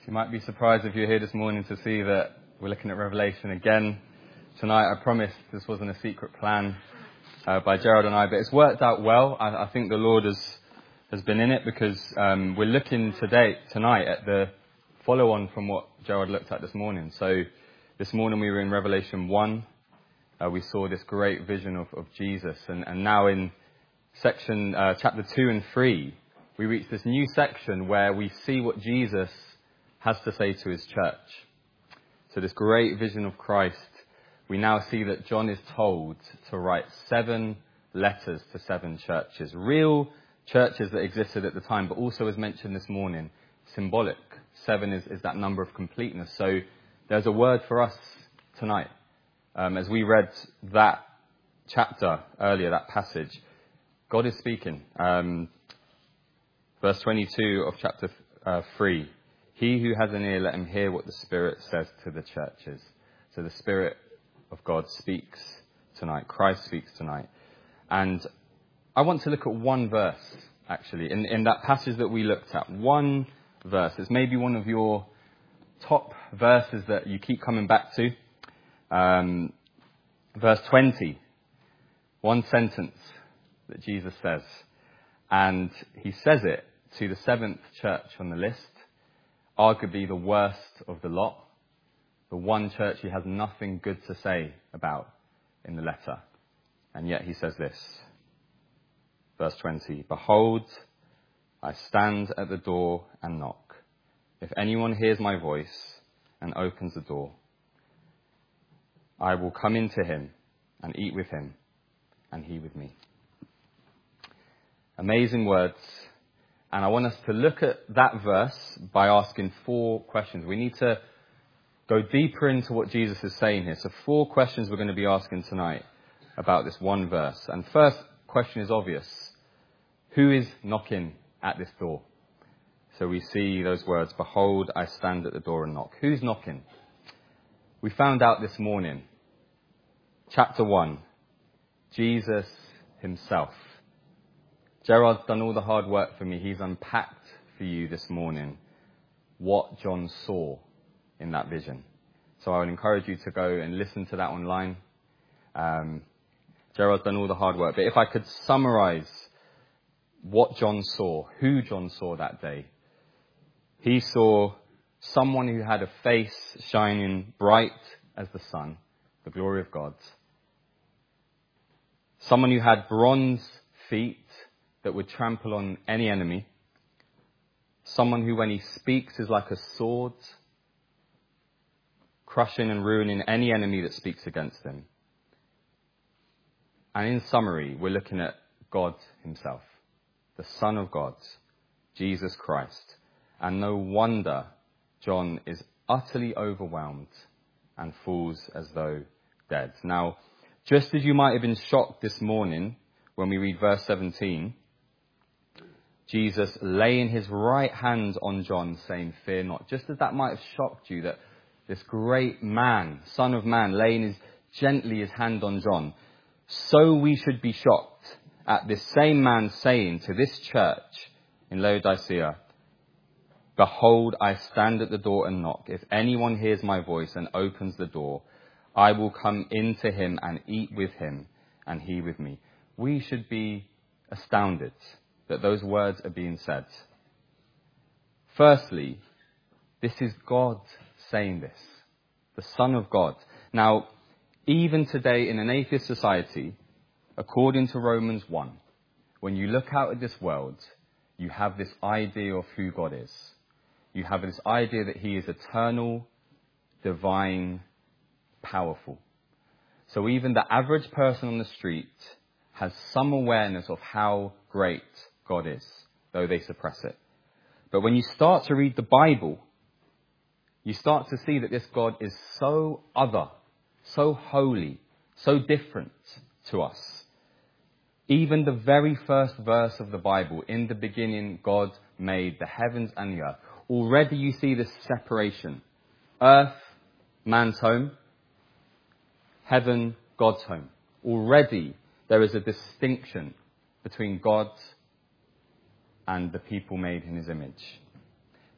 You might be surprised if you're here this morning to see that we're looking at Revelation again tonight. I promised this wasn't a secret plan by Gerald and I, but it's worked out well. I think the Lord has been in it because we're looking tonight at the follow-on from what Gerald looked at this morning. So this morning we were in Revelation 1. We saw this great vision of Jesus. And now in section chapter 2 and 3, we reach this new section where we see what Jesus has to say to his church. So this great vision of Christ, we now see that John is told to write 7 letters to 7 churches. Real churches that existed at the time, but also as mentioned this morning, symbolic. 7 is that number of completeness. So there's a word for us tonight. As we read that chapter earlier, that passage, God is speaking. Verse 22 of chapter 3. He who has an ear, let him hear what the Spirit says to the churches. So the Spirit of God speaks tonight. Christ speaks tonight. And I want to look at one verse, actually, in that passage that we looked at. One verse. It's maybe one of your top verses that you keep coming back to. Verse 20. One sentence that Jesus says. And he says it to the 7th church on the list. Arguably the worst of the lot. The one church he has nothing good to say about in the letter. And yet he says this. Verse 20. Behold, I stand at the door and knock. If anyone hears my voice and opens the door, I will come into him and eat with him and he with me. Amazing words. And I want us to look at that verse by asking 4 questions. We need to go deeper into what Jesus is saying here. So 4 questions we're going to be asking tonight about this one verse. And first question is obvious. Who is knocking at this door? So we see those words, behold, I stand at the door and knock. Who's knocking? We found out this morning. Chapter 1. Jesus himself. Gerard's done all the hard work for me. He's unpacked for you this morning what John saw in that vision. So I would encourage you to go and listen to that online. Gerard's done all the hard work. But if I could summarize what John saw, who John saw that day, he saw someone who had a face shining bright as the sun, the glory of God. Someone who had bronze feet that would trample on any enemy. Someone who, when he speaks, is like a sword, crushing and ruining any enemy that speaks against him. And in summary, we're looking at God himself, the Son of God, Jesus Christ. And no wonder John is utterly overwhelmed and falls as though dead. Now, just as you might have been shocked this morning when we read verse 17, Jesus laying his right hand on John saying, fear not. Just as that might have shocked you that this great man, Son of Man, laying gently his hand on John, so we should be shocked at this same man saying to this church in Laodicea, behold, I stand at the door and knock. If anyone hears my voice and opens the door, I will come into him and eat with him and he with me. We should be astounded that those words are being said. Firstly, this is God saying this, the Son of God. Now, even today in an atheist society, according to Romans 1, when you look out at this world, you have this idea of who God is. You have this idea that he is eternal, divine, powerful. So even the average person on the street has some awareness of how great God is, though they suppress it. But when you start to read the Bible, you start to see that this God is so other, so holy, so different to us. Even the very first verse of the Bible, in the beginning God made the heavens and the earth. Already you see this separation. Earth, man's home. Heaven, God's home. Already there is a distinction between God and the people made in his image.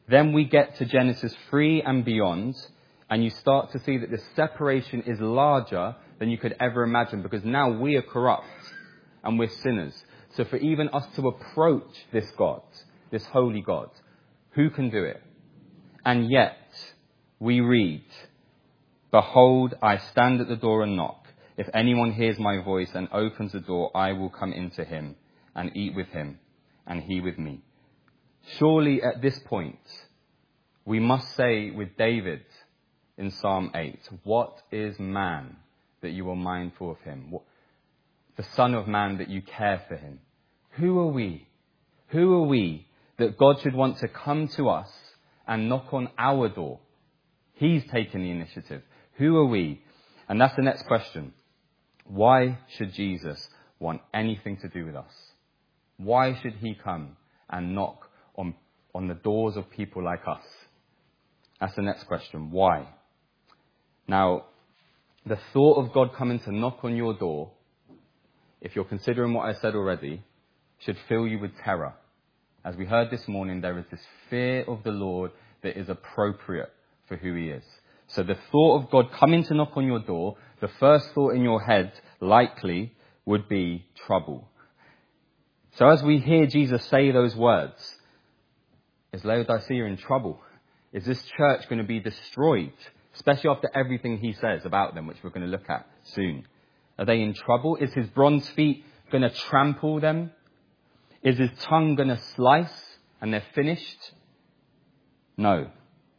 Then we get to Genesis 3 and beyond, and you start to see that the separation is larger than you could ever imagine, because now we are corrupt and we're sinners. So for even us to approach this God, this holy God, who can do it? And yet we read, "Behold, I stand at the door and knock. If anyone hears my voice and opens the door, I will come into him and eat with him and he with me." Surely at this point, we must say with David in Psalm 8, "What is man that you are mindful of him? The Son of Man that you care for him?" Who are we? Who are we that God should want to come to us and knock on our door? He's taken the initiative. Who are we? And that's the next question. Why should Jesus want anything to do with us? Why should he come and knock on the doors of people like us? That's the next question. Why? Now, the thought of God coming to knock on your door, if you're considering what I said already, should fill you with terror. As we heard this morning, there is this fear of the Lord that is appropriate for who he is. So the thought of God coming to knock on your door, the first thought in your head likely would be trouble. So as we hear Jesus say those words, is Laodicea in trouble? Is this church going to be destroyed? Especially after everything he says about them, which we're going to look at soon. Are they in trouble? Is his bronze feet going to trample them? Is his tongue going to slice and they're finished? No.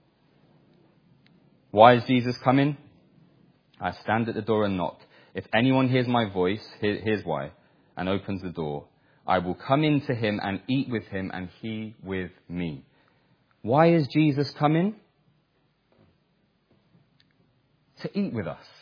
Why is Jesus coming? "I stand at the door and knock. If anyone hears my voice," here's why, "and opens the door, I will come into him and eat with him and he with me." Why is Jesus coming? To eat with us.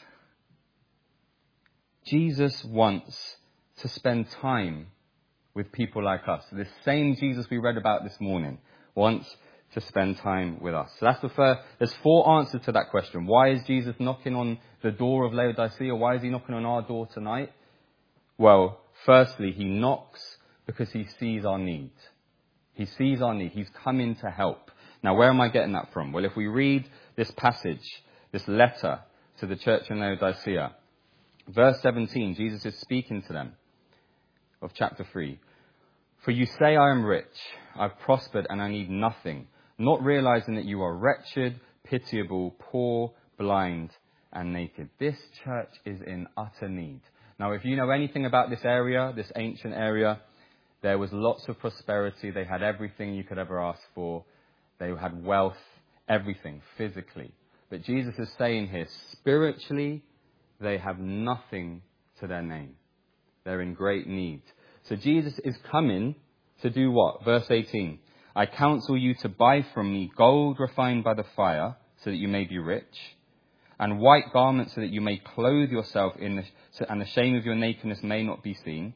Jesus wants to spend time with people like us. This same Jesus we read about this morning wants to spend time with us. So that's the first. There's 4 answers to that question. Why is Jesus knocking on the door of Laodicea? Why is he knocking on our door tonight? Well, firstly, he knocks because he sees our need. He sees our need. He's coming to help. Now, where am I getting that from? Well, if we read this passage, this letter to the church in Laodicea, verse 17, Jesus is speaking to them of chapter 3. "For you say I am rich, I've prospered and I need nothing, not realizing that you are wretched, pitiable, poor, blind, and naked." This church is in utter need. Now, if you know anything about this area, this ancient area, there was lots of prosperity. They had everything you could ever ask for. They had wealth, everything, physically. But Jesus is saying here, spiritually, they have nothing to their name. They're in great need. So Jesus is coming to do what? Verse 18. "I counsel you to buy from me gold refined by the fire, so that you may be rich, and white garments, so that you may clothe yourself and the shame of your nakedness may not be seen,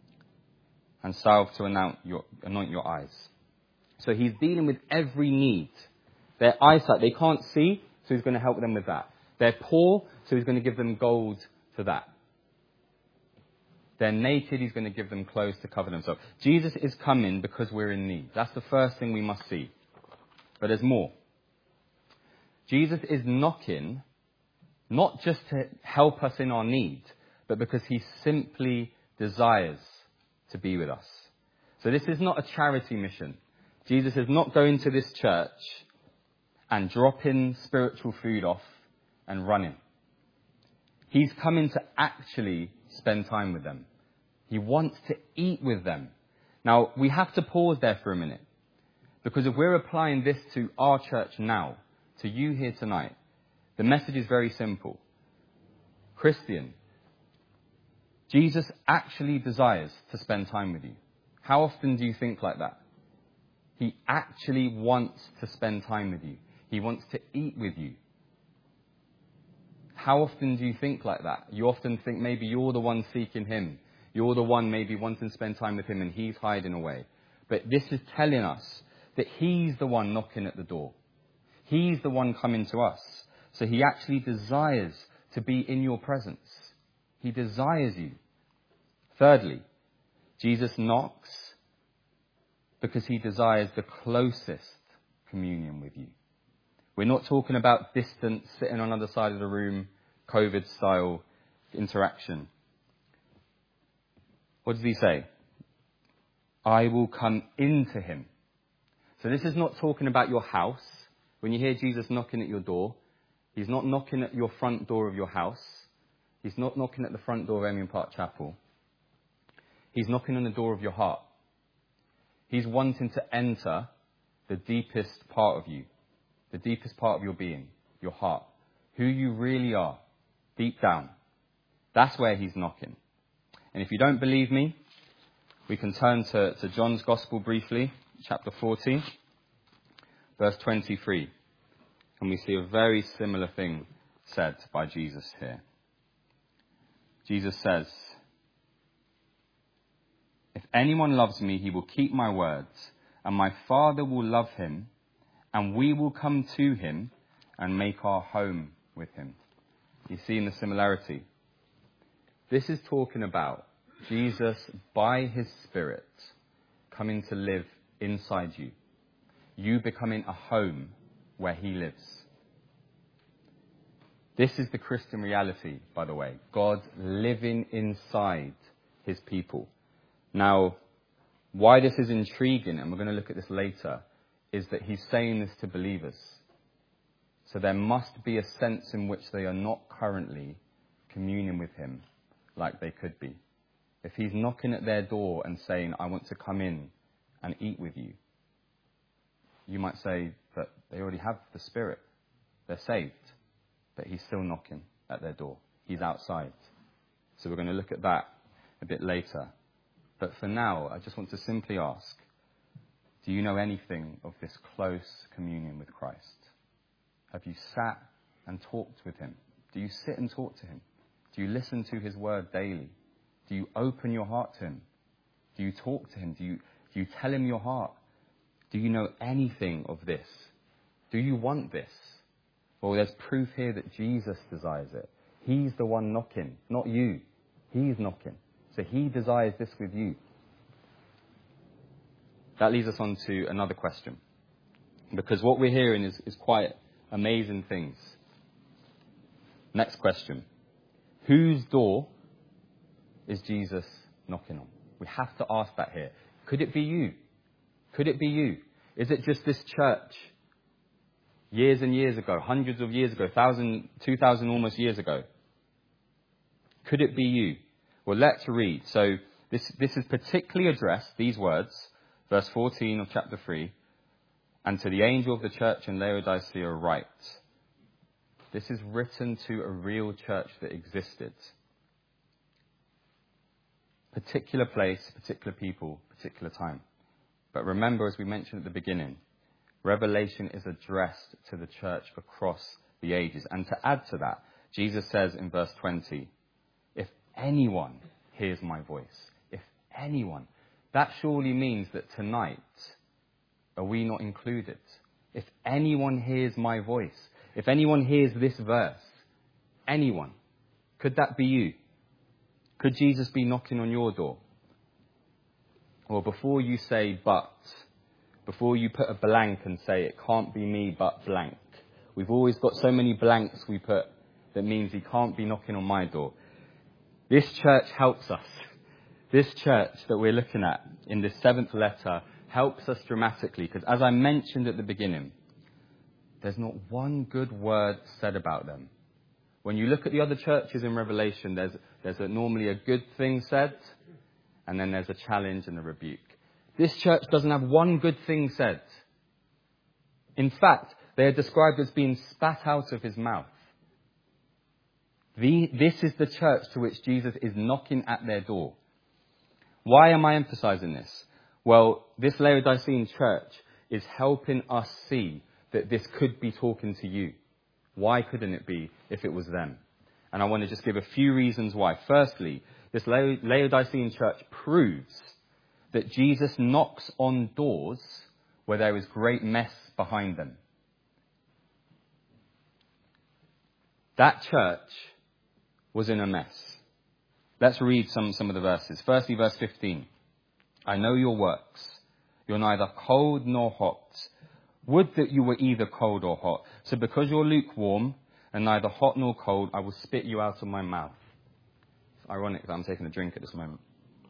and salve to anoint your eyes." So he's dealing with every need. Their eyesight, they can't see, so he's going to help them with that. They're poor, so he's going to give them gold for that. They're naked, he's going to give them clothes to cover themselves. Jesus is coming because we're in need. That's the first thing we must see. But there's more. Jesus is knocking, not just to help us in our need, but because he simply desires to be with us. So this is not a charity mission. Jesus is not going to this church and dropping spiritual food off and running. He's coming to actually spend time with them. He wants to eat with them. Now, we have to pause there for a minute, because if we're applying this to our church now, to you here tonight, the message is very simple. Christian, Jesus actually desires to spend time with you. How often do you think like that? He actually wants to spend time with you. He wants to eat with you. How often do you think like that? You often think maybe you're the one seeking him. You're the one maybe wanting to spend time with him and he's hiding away. But this is telling us that he's the one knocking at the door. He's the one coming to us. So he actually desires to be in your presence. He desires you. Thirdly, Jesus knocks because he desires the closest communion with you. We're not talking about distance, sitting on the other side of the room, COVID-style interaction. What does he say? I will come into him. So this is not talking about your house. When you hear Jesus knocking at your door, he's not knocking at your front door of your house. He's not knocking at the front door of Emion Park Chapel. He's knocking on the door of your heart. He's wanting to enter the deepest part of you, the deepest part of your being, your heart, who you really are, deep down. That's where he's knocking. And if you don't believe me, we can turn to John's Gospel briefly, chapter 14, verse 23. And we see a very similar thing said by Jesus here. Jesus says, if anyone loves me, he will keep my words, and my Father will love him, and we will come to him and make our home with him. You see in the similarity. This is talking about Jesus, by his Spirit, coming to live inside you. You becoming a home where he lives. This is the Christian reality, by the way. God living inside his people. Now, why this is intriguing, and we're going to look at this later, is that he's saying this to believers. So there must be a sense in which they are not currently communing with him like they could be. If he's knocking at their door and saying, I want to come in and eat with you, you might say that they already have the Spirit. They're saved. But he's still knocking at their door. He's outside. So we're going to look at that a bit later. But for now, I just want to simply ask, do you know anything of this close communion with Christ? Have you sat and talked with him? Do you sit and talk to him? Do you listen to his word daily? Do you open your heart to him? Do you talk to him? Do you tell him your heart? Do you know anything of this? Do you want this? Well, there's proof here that Jesus desires it. He's the one knocking, not you. He's knocking. So he desires this with you. That leads us on to another question. Because what we're hearing is quite amazing things. Next question. Whose door is Jesus knocking on? We have to ask that here. Could it be you? Could it be you? Is it just this church? Years and years ago, hundreds of years ago, 1,000, 2,000 almost years ago. Could it be you? Well, let's read. So this is particularly addressed, these words, verse 14 of chapter 3, and to the angel of the church in Laodicea write. This is written to a real church that existed. Particular place, particular people, particular time. But remember, as we mentioned at the beginning, Revelation is addressed to the church across the ages. And to add to that, Jesus says in verse 20, if anyone hears my voice, if anyone, that surely means that tonight, are we not included? If anyone hears my voice, if anyone hears this verse, anyone, could that be you? Could Jesus be knocking on your door? Or before you say but, before you put a blank and say it can't be me but blank. We've always got so many blanks we put that means he can't be knocking on my door. This church helps us. This church that we're looking at in this 7th letter helps us dramatically because as I mentioned at the beginning, there's not one good word said about them. When you look at the other churches in Revelation, there's normally a good thing said and then there's a challenge and a rebuke. This church doesn't have one good thing said. In fact, they are described as being spat out of his mouth. This is the church to which Jesus is knocking at their door. Why am I emphasizing this? Well, this Laodicean church is helping us see that this could be talking to you. Why couldn't it be if it was them? And I want to just give a few reasons why. Firstly, this Laodicean church proves that Jesus knocks on doors where there is great mess behind them. That church was in a mess. Let's read some of the verses. Firstly, verse 15. I know your works. You're neither cold nor hot. Would that you were either cold or hot. So because you're lukewarm and neither hot nor cold, I will spit you out of my mouth. It's ironic that I'm taking a drink at this moment.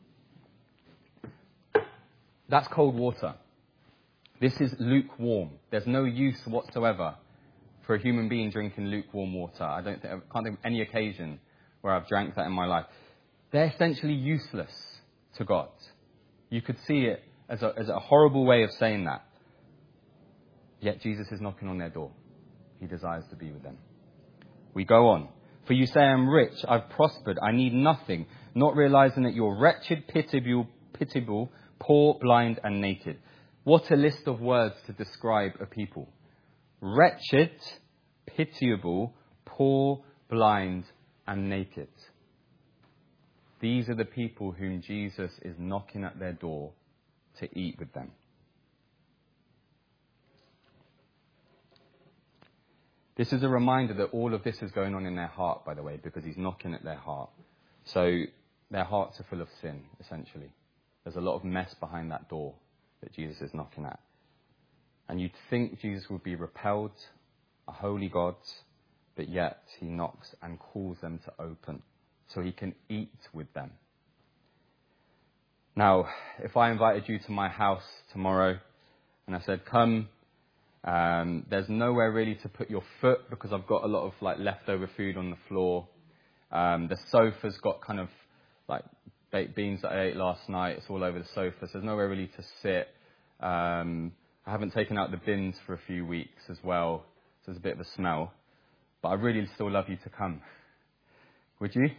That's cold water. This is lukewarm. There's no use whatsoever for a human being drinking lukewarm water. I can't think of any occasion where I've drank that in my life. They're essentially useless to God. You could see it as a horrible way of saying that. Yet Jesus is knocking on their door. He desires to be with them. We go on. For you say, I'm rich, I've prospered, I need nothing, not realizing that you're wretched, pitiable, poor, blind, and naked. What a list of words to describe a people. Wretched, pitiable, poor, blind, and naked. These are the people whom Jesus is knocking at their door to eat with them. This is a reminder that all of this is going on in their heart, by the way, because he's knocking at their heart. So their hearts are full of sin, essentially. There's a lot of mess behind that door that Jesus is knocking at. And you'd think Jesus would be repelled, a holy God, but yet he knocks and calls them to open so he can eat with them. Now, if I invited you to my house tomorrow and I said, come, there's nowhere really to put your foot because I've got a lot of leftover food on the floor. The sofa's got kind of baked beans that I ate last night. It's all over the sofa. So there's nowhere really to sit. I haven't taken out the bins for a few weeks as well. So there's a bit of a smell. But I really still love you to come. Would you?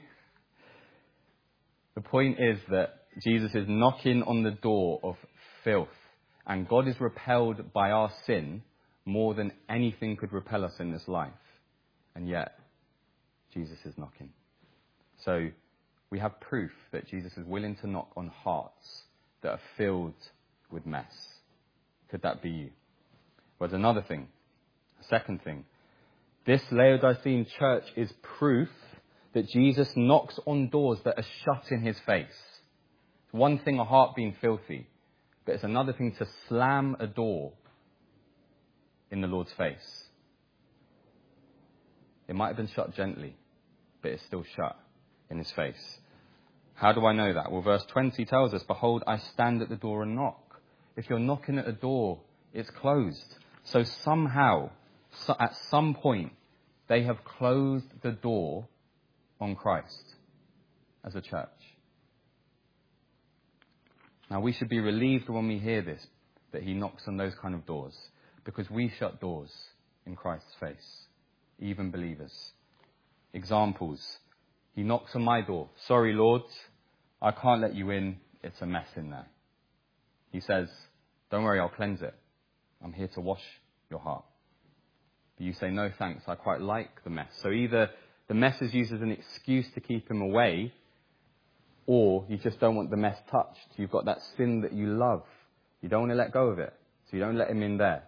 The point is that Jesus is knocking on the door of filth. And God is repelled by our sin more than anything could repel us in this life. And yet, Jesus is knocking. So, we have proof that Jesus is willing to knock on hearts that are filled with mess. Could that be you? Well, there's another thing. A second thing. This Laodicean church is proof that Jesus knocks on doors that are shut in his face. It's one thing, a heart being filthy. But it's another thing to slam a door in the Lord's face. It might have been shut gently, but it's still shut in his face. How do I know that? Well, verse 20 tells us, behold, I stand at the door and knock. If you're knocking at a door, it's closed. So somehow, at some point, they have closed the door on Christ as a church. Now, we should be relieved when we hear this, that he knocks on those kind of doors, because we shut doors in Christ's face, even believers. Examples. He knocks on my door. Sorry, Lord, I can't let you in. It's a mess in there. He says, don't worry, I'll cleanse it. I'm here to wash your heart. But you say, no thanks, I quite like the mess. So either the mess is used as an excuse to keep him away, or you just don't want the mess touched. You've got that sin that you love. You don't want to let go of it. So you don't let him in there.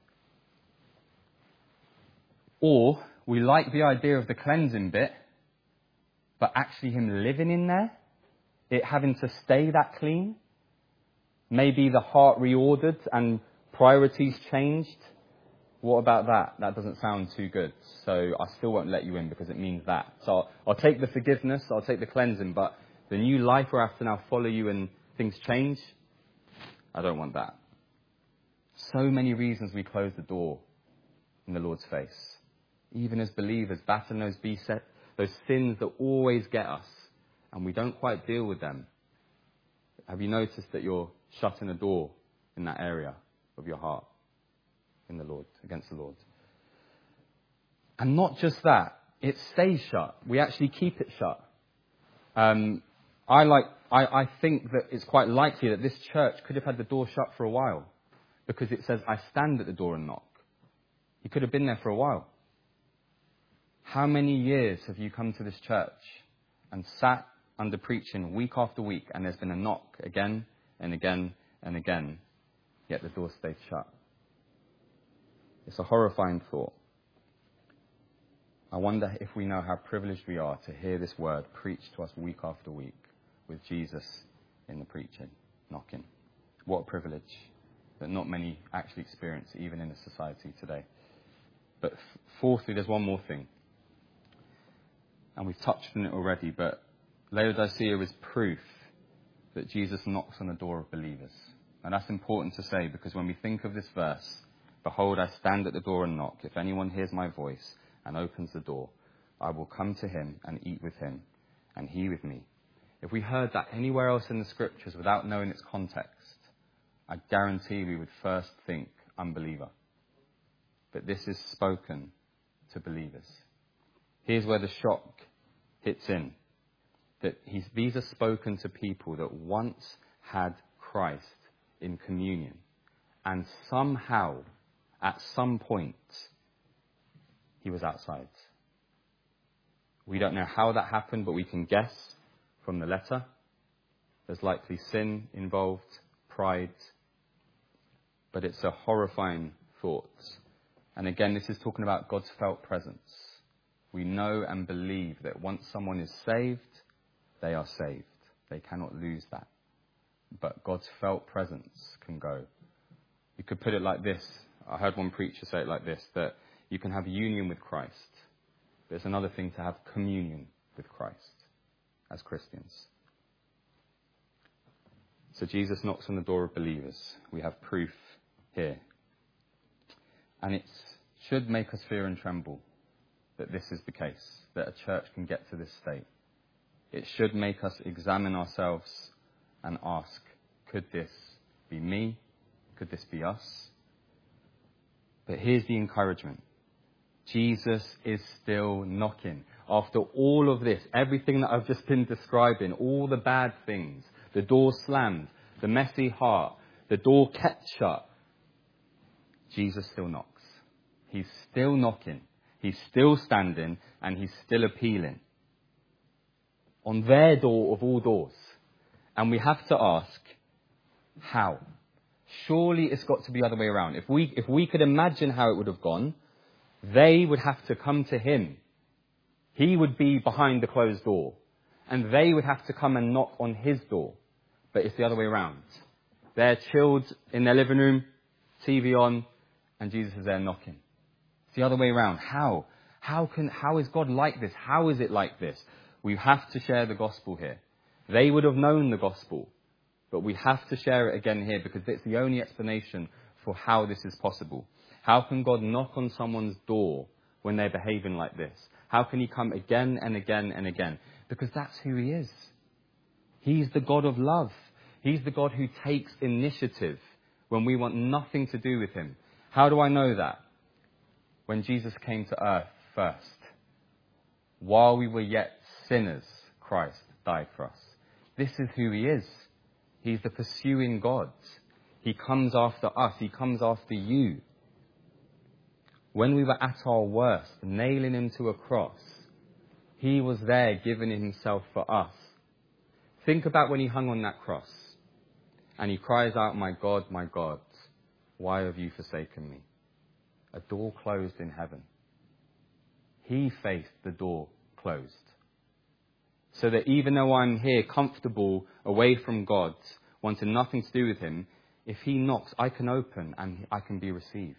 Or we like the idea of the cleansing bit, but actually him living in there, it having to stay that clean. Maybe the heart reordered and priorities changed. What about that? That doesn't sound too good. So I still won't let you in because it means that. So I'll take the forgiveness, I'll take the cleansing, but the new life where I have to now follow you and things change, I don't want that. So many reasons we close the door in the Lord's face. Even as believers, batten those sins that always get us, and we don't quite deal with them. Have you noticed that you're shutting a door in that area of your heart in the Lord, against the Lord? And not just that, it stays shut. We actually keep it shut. I think that it's quite likely that this church could have had the door shut for a while, because it says, I stand at the door and knock. He could have been there for a while. How many years have you come to this church and sat under preaching week after week, and there's been a knock again and again and again, yet the door stays shut? It's a horrifying thought. I wonder if we know how privileged we are to hear this word preached to us week after week with Jesus in the preaching, knocking. What a privilege. that not many actually experience, even in a society today. But fourthly, there's one more thing. And we've touched on it already, but Laodicea is proof that Jesus knocks on the door of believers. And that's important to say, because when we think of this verse, behold, I stand at the door and knock. If anyone hears my voice and opens the door, I will come to him and eat with him, and he with me. If we heard that anywhere else in the scriptures without knowing its context, I guarantee we would first think unbeliever. But this is spoken to believers. Here's where the shock hits in. That these are spoken to people that once had Christ in communion. And somehow, at some point, he was outside. We don't know how that happened, but we can guess from the letter. There's likely sin involved, pride. But it's a horrifying thought. And again, this is talking about God's felt presence. We know and believe that once someone is saved, they are saved. They cannot lose that. But God's felt presence can go. You could put it like this. I heard one preacher say it like this, that you can have union with Christ. But it's another thing to have communion with Christ as Christians. So Jesus knocks on the door of believers. We have proof here. And it should make us fear and tremble that this is the case, that a church can get to this state. It should make us examine ourselves and ask, could this be me? Could this be us? But here's the encouragement. Jesus is still knocking. After all of this, everything that I've just been describing, all the bad things, the door slammed, the messy heart, the door kept shut, Jesus still knocks. He's still knocking. He's still standing, and he's still appealing. On their door of all doors. And we have to ask, how? Surely it's got to be the other way around. If we could imagine how it would have gone, they would have to come to him. He would be behind the closed door. And they would have to come and knock on his door. But it's the other way around. They're chilled in their living room, TV on, and Jesus is there knocking. It's the other way around. How? How is God like this? How is it like this? We have to share the gospel here. They would have known the gospel, but we have to share it again here because it's the only explanation for how this is possible. How can God knock on someone's door when they're behaving like this? How can he come again and again and again? Because that's who he is. He's the God of love. He's the God who takes initiative when we want nothing to do with him. How do I know that? When Jesus came to earth first, while we were yet sinners, Christ died for us. This is who he is. He's the pursuing God. He comes after us. He comes after you. When we were at our worst, nailing him to a cross, he was there giving himself for us. Think about when he hung on that cross and he cries out, my God, why have you forsaken me? A door closed in heaven. He faced the door closed. So that even though I'm here comfortable away from God, wanting nothing to do with him, if he knocks, I can open and I can be received.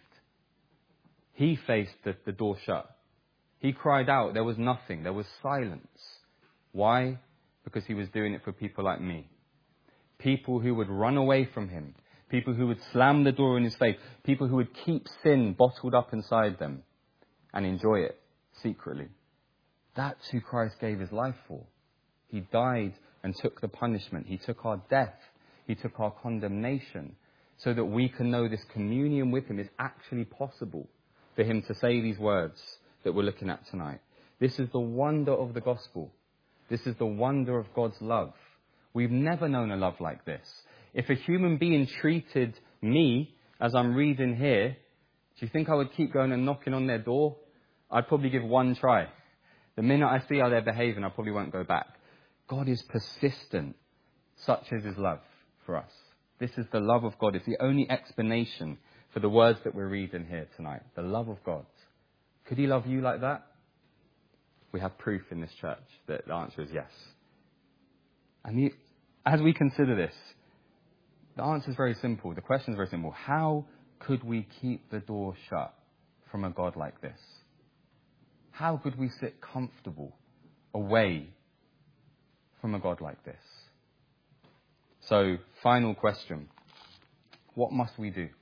He faced the door shut. He cried out. There was nothing. There was silence. Why? Because he was doing it for people like me. People who would run away from him. People who would slam the door in his face. People who would keep sin bottled up inside them and enjoy it secretly. That's who Christ gave his life for. He died and took the punishment. He took our death. He took our condemnation so that we can know this communion with him is actually possible for him to say these words that we're looking at tonight. This is the wonder of the gospel. This is the wonder of God's love. We've never known a love like this. If a human being treated me as I'm reading here, do you think I would keep going and knocking on their door? I'd probably give one try. The minute I see how they're behaving, I probably won't go back. God is persistent. Such is his love for us. This is the love of God. It's the only explanation for the words that we're reading here tonight. The love of God. Could he love you like that? We have proof in this church that the answer is yes. And as we consider this, The answer is very simple. The question is very simple. How could we keep the door shut from a God like this? How could we sit comfortable away from a God like this? So, final question. What must we do?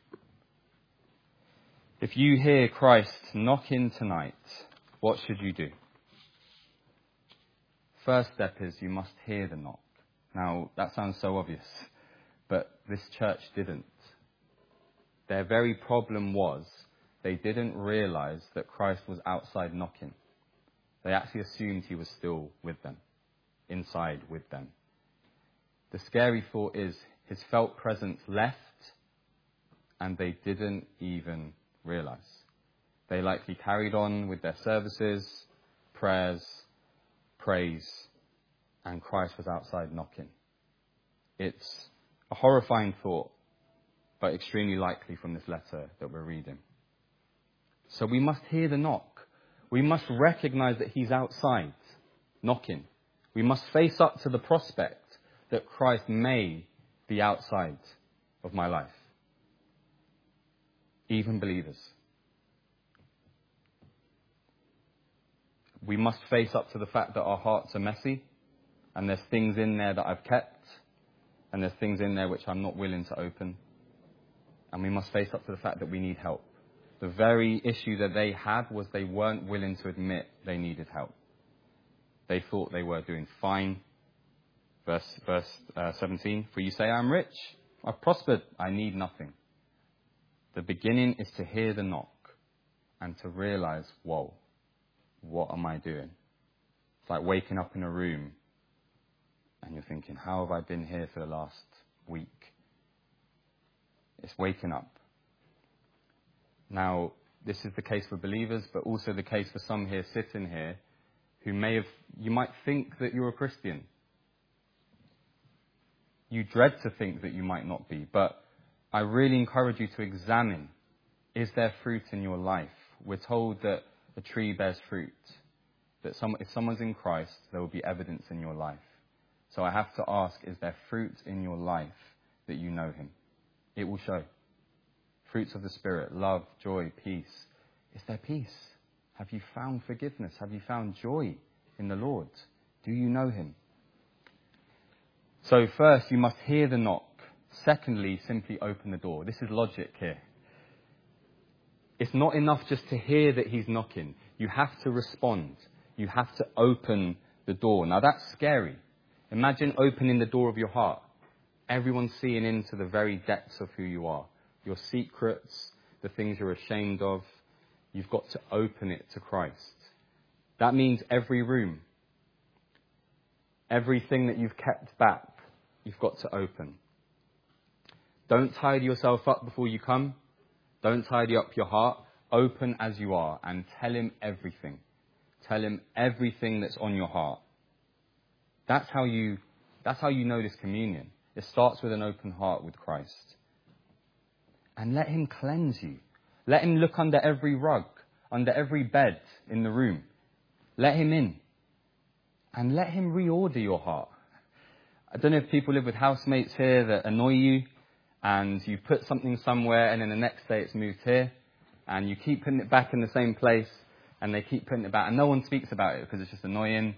If you hear Christ knocking tonight, what should you do? First step is you must hear the knock. Now, that sounds so obvious, but this church didn't. Their very problem was they didn't realize that Christ was outside knocking. They actually assumed he was still with them, inside with them. The scary thought is his felt presence left and they didn't even realize. They likely carried on with their services, prayers, praise, and Christ was outside knocking. It's a horrifying thought, but extremely likely from this letter that we're reading. So we must hear the knock. We must recognize that he's outside knocking. We must face up to the prospect that Christ may be outside of my life. Even believers. We must face up to the fact that our hearts are messy, and there's things in there that I've kept, and there's things in there which I'm not willing to open. And we must face up to the fact that we need help. The very issue that they had was they weren't willing to admit they needed help. They thought they were doing fine. Verse 17, for you say, I'm rich, I've prospered, I need nothing. The beginning is to hear the knock and to realize, whoa, what am I doing? It's like waking up in a room and you're thinking, how have I been here for the last week? It's waking up. Now, this is the case for believers, but also the case for some here sitting here who you might think that you're a Christian. You dread to think that you might not be, but I really encourage you to examine, is there fruit in your life? We're told that a tree bears fruit, that if someone's in Christ, there will be evidence in your life. So I have to ask, is there fruit in your life that you know him? It will show. Fruits of the Spirit, love, joy, peace. Is there peace? Have you found forgiveness? Have you found joy in the Lord? Do you know him? So first, you must hear the knock. Secondly, simply open the door. This is logic here. It's not enough just to hear that he's knocking. You have to respond. You have to open the door. Now that's scary. Imagine opening the door of your heart. Everyone seeing into the very depths of who you are. Your secrets, the things you're ashamed of. You've got to open it to Christ. That means every room. Everything that you've kept back, you've got to open. Don't tidy yourself up before you come. Don't tidy up your heart. Open as you are and tell him everything. Tell him everything that's on your heart. That's how you know this communion. It starts with an open heart with Christ. And let him cleanse you. Let him look under every rug, under every bed in the room. Let him in. And let him reorder your heart. I don't know if people live with housemates here that annoy you, and you put something somewhere and then the next day it's moved here, and you keep putting it back in the same place, and they keep putting it back, and no one speaks about it because it's just annoying.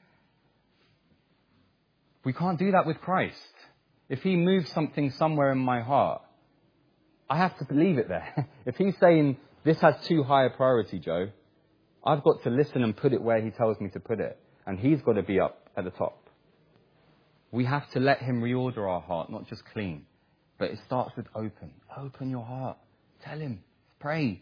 We can't do that with Christ. If he moves something somewhere in my heart, I have to believe it there. If he's saying, this has too high a priority, Joe, I've got to listen and put it where he tells me to put it. And he's got to be up at the top. We have to let him reorder our heart, not just clean. But it starts with open. Open your heart. Tell him. Pray.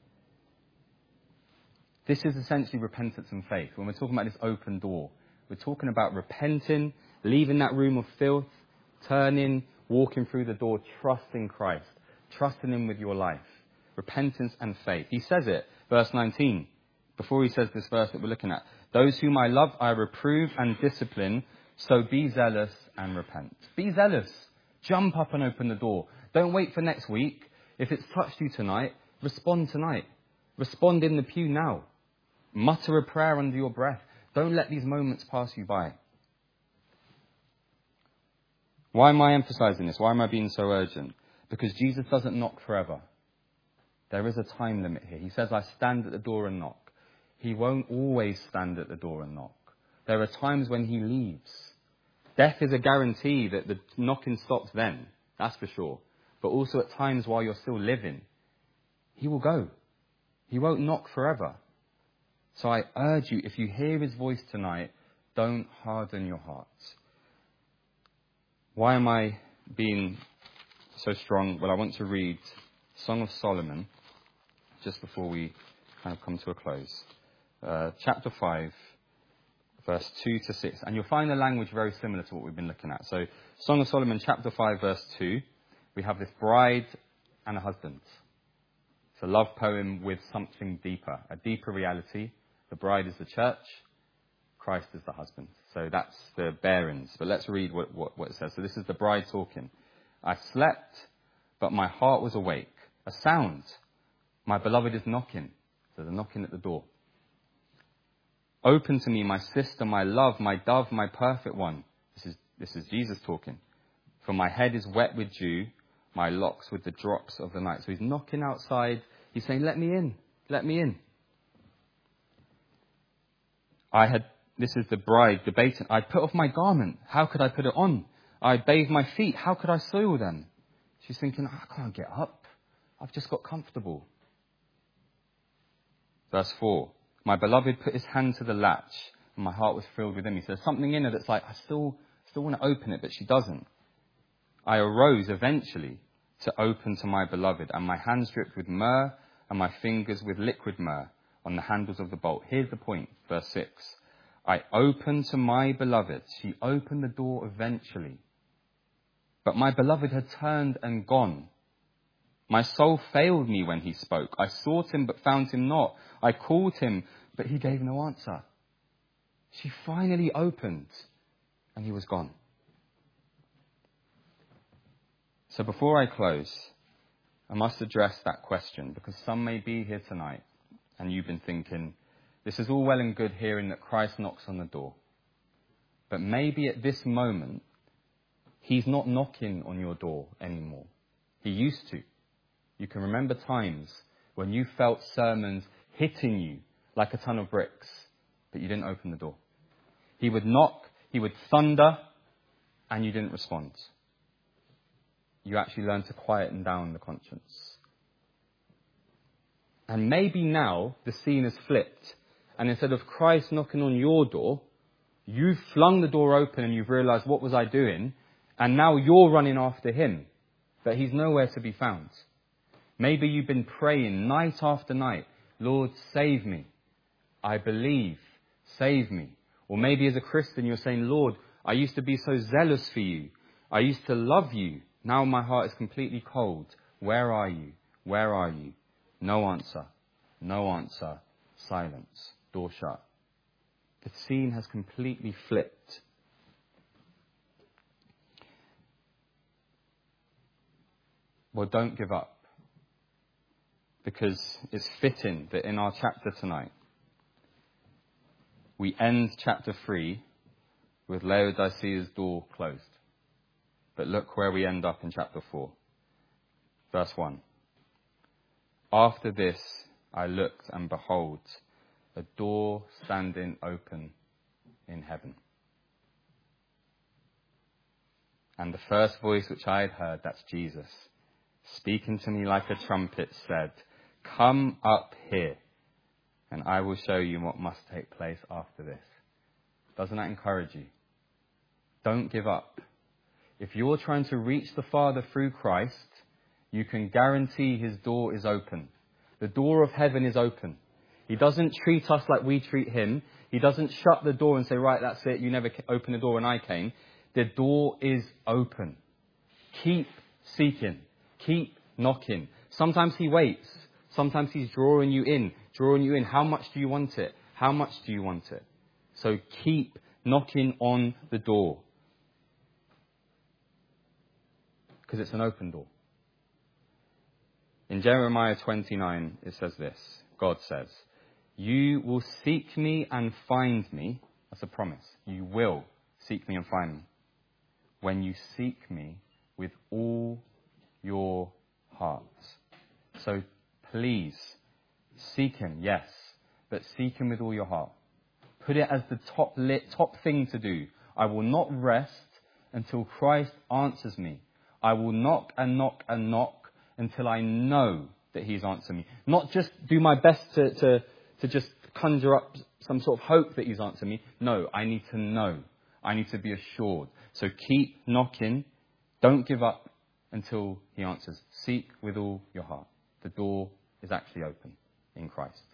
This is essentially repentance and faith. When we're talking about this open door, we're talking about repenting, leaving that room of filth, turning, walking through the door, trusting Christ, trusting him with your life. Repentance and faith. He says it, verse 19, before he says this verse that we're looking at. Those whom I love, I reprove and discipline, so be zealous and repent. Be zealous. Jump up and open the door. Don't wait for next week. If it's touched you tonight, respond tonight. Respond in the pew now. Mutter a prayer under your breath. Don't let these moments pass you by. Why am I emphasizing this? Why am I being so urgent? Because Jesus doesn't knock forever. There is a time limit here. He says, I stand at the door and knock. He won't always stand at the door and knock. There are times when he leaves. Death is a guarantee that the knocking stops then. That's for sure. But also at times while you're still living, he will go. He won't knock forever. So I urge you, if you hear his voice tonight, don't harden your hearts. Why am I being so strong? Well, I want to read Song of Solomon just before we kind of come to a close. Chapter 5, verse 2 to 6. And you'll find the language very similar to what we've been looking at. So Song of Solomon, chapter 5, verse 2. We have this bride and a husband. It's a love poem with something deeper, a deeper reality. The bride is the church. Christ is the husband. So that's the bearings. But let's read what it says. So this is the bride talking. I slept, but my heart was awake. A sound. My beloved is knocking. So they're knocking at the door. Open to me, my sister, my love, my dove, my perfect one. This is Jesus talking. For my head is wet with dew, my locks with the drops of the night. So he's knocking outside. He's saying, let me in. Let me in. This is the bride debating. I put off my garment. How could I put it on? I bathed my feet. How could I soil them? She's thinking, I can't get up. I've just got comfortable. Verse 4. My beloved put his hand to the latch, and my heart was filled with him. He says something in her that's like, I still want to open it, but she doesn't. I arose eventually to open to my beloved, and my hands dripped with myrrh, and my fingers with liquid myrrh on the handles of the bolt. Here's the point, verse 6. I opened to my beloved. She opened the door eventually. But my beloved had turned and gone. My soul failed me when he spoke. I sought him, but found him not. I called him, but he gave no answer. She finally opened, and he was gone. So before I close, I must address that question, because some may be here tonight, and you've been thinking, this is all well and good hearing that Christ knocks on the door. But maybe at this moment, he's not knocking on your door anymore. He used to. You can remember times when you felt sermons hitting you like a ton of bricks, but you didn't open the door. He would knock, he would thunder, and you didn't respond. You actually learned to quieten down the conscience. And maybe now the scene has flipped, and instead of Christ knocking on your door, you've flung the door open and you've realized, what was I doing? And now you're running after him, but he's nowhere to be found. Maybe you've been praying night after night, Lord, save me. I believe, save me. Or maybe as a Christian you're saying, Lord, I used to be so zealous for you. I used to love you. Now my heart is completely cold. Where are you? Where are you? No answer. No answer. Silence. Door shut. The scene has completely flipped. Well, don't give up. Because it's fitting that in our chapter tonight, we end chapter 3 with Laodicea's door closed. But look where we end up in chapter 4. Verse 1. After this I looked, and behold, a door standing open in heaven. And the first voice which I had heard, that's Jesus, speaking to me like a trumpet, said, come up here, and I will show you what must take place after this. Doesn't that encourage you? Don't give up. If you're trying to reach the Father through Christ, you can guarantee his door is open. The door of heaven is open. He doesn't treat us like we treat him. He doesn't shut the door and say, right, that's it, you never opened the door when I came. The door is open. Keep seeking. Keep knocking. Sometimes he waits. Sometimes he's drawing you in. How much do you want it? How much do you want it? So keep knocking on the door. Because it's an open door. In Jeremiah 29, it says this. God says, you will seek me and find me. That's a promise. You will seek me and find me. when you seek me with all your heart. So please, seek him, yes, but seek him with all your heart. Put it as the top thing to do. I will not rest until Christ answers me. I will knock and knock and knock until I know that he's answered me. Not just do my best to just conjure up some sort of hope that he's answered me. No, I need to know. I need to be assured. So keep knocking. Don't give up until he answers. Seek with all your heart. The door is actually open in Christ.